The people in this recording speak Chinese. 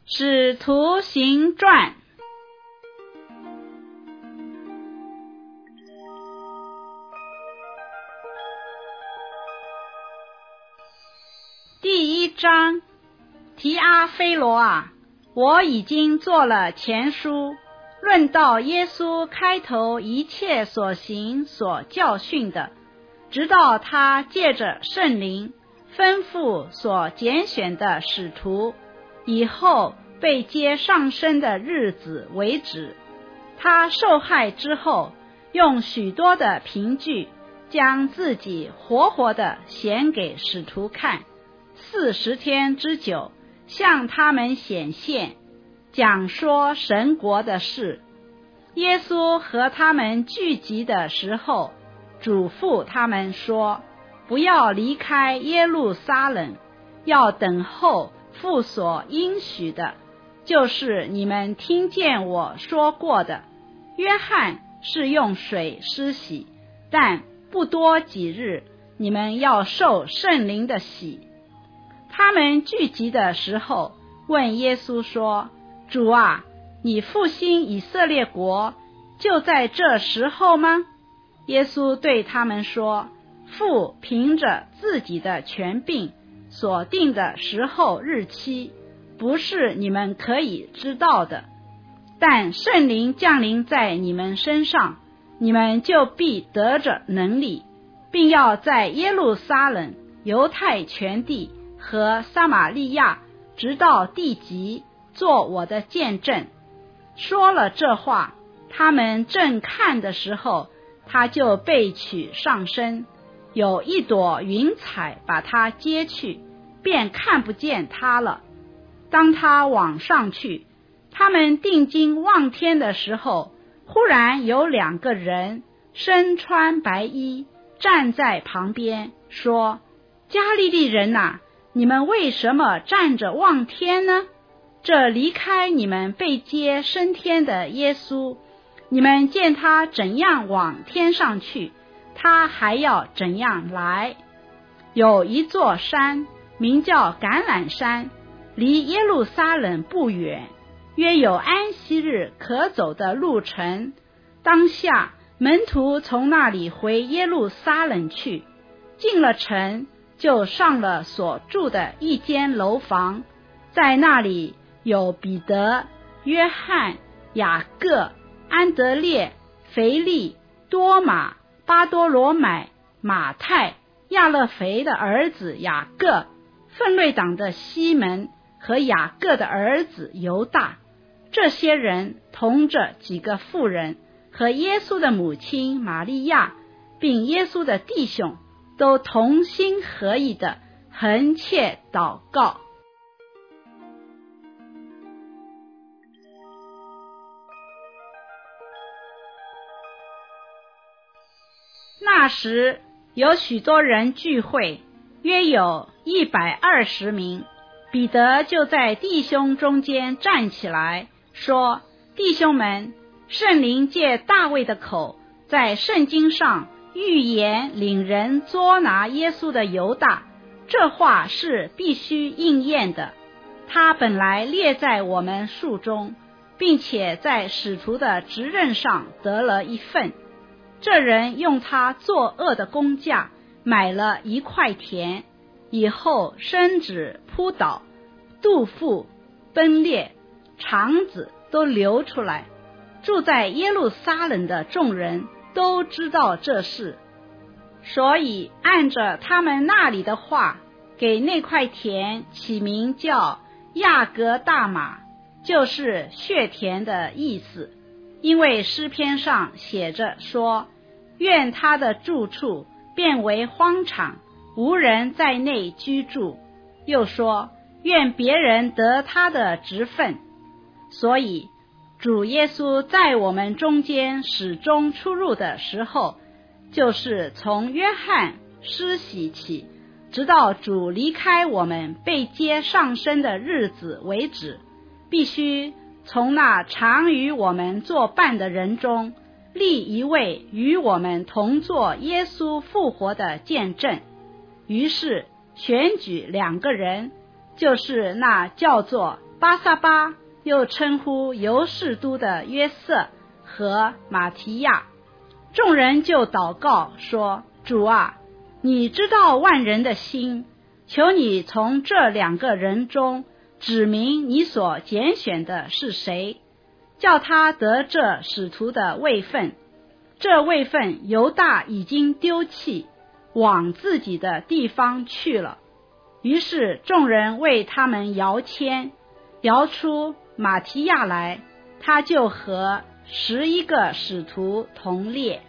使徒行传第1章，提阿非罗啊，我已经做了前书，论到耶稣开头一切所行所教训的，直到他借着圣灵吩咐所拣选的使徒以后被接上升的日子为止。他受害之后，用许多的凭据将自己活活的显给使徒看，40天之久，向他们显现，讲说神国的事。耶稣和他们聚集的时候，嘱咐他们说，不要离开耶路撒冷，要等候父所应许的，就是你们听见我说过的。约翰是用水施洗，但不多几日，你们要受圣灵的洗。他们聚集的时候，问耶稣说，主啊，你复兴以色列国就在这时候吗？耶稣对他们说，父凭着自己的权柄所定的时候日期，不是你们可以知道的。但圣灵降临在你们身上，你们就必得着能力，并要在耶路撒冷、犹太全地和撒玛利亚直到地极做我的见证。说了这话，他们正看的时候，他就被取上升，有一朵云彩把他接去，便看不见他了。当他往上去，他们定睛望天的时候，忽然有2个人身穿白衣站在旁边，说，加利利人啊，你们为什么站着望天呢？这离开你们被接升天的耶稣，你们见他怎样往天上去，他还要怎样来。有一座山名叫橄榄山，离耶路撒冷不远，约有安息日可走的路程。当下门徒从那里回耶路撒冷去，进了城，就上了所住的一间楼房，在那里有彼得、约翰、雅各、安德烈、腓利、多马、巴多罗买、马太、亚勒腓的儿子雅各、奋锐党的西门和雅各的儿子犹大。这些人同着几个妇人和耶稣的母亲玛利亚，并耶稣的弟兄，都同心合意的恒切祷告。那时有许多人聚会，约有120名。彼得就在弟兄中间站起来说，弟兄们，圣灵借大卫的口在圣经上预言领人捉拿耶稣的犹大，这话是必须应验的。他本来列在我们数中，并且在使徒的职任上得了一份。这人用他作恶的工价买了1块田，以后身子扑倒，肚腹崩裂，肠子都流出来。住在耶路撒冷的众人都知道这事，所以按着他们那里的话，给那块田起名叫亚格大马，就是血田的意思。因为诗篇上写着说，愿他的住处变为荒场，无人在内居住。又说，愿别人得他的职分。所以主耶稣在我们中间始终出入的时候，就是从约翰施洗起，直到主离开我们被接上升的日子为止，必须从那常与我们作伴的人中立一位与我们同作耶稣复活的见证。于是选举2个人，就是那叫做巴撒巴又称呼犹士都的约瑟和马提亚。众人就祷告说，主啊，你知道万人的心，求你从这两个人中指明你所拣选的是谁，叫他得这使徒的位分。这位分犹大已经丢弃，往自己的地方去了。于是众人为他们摇签，摇出马提亚来，他就和11个使徒同列。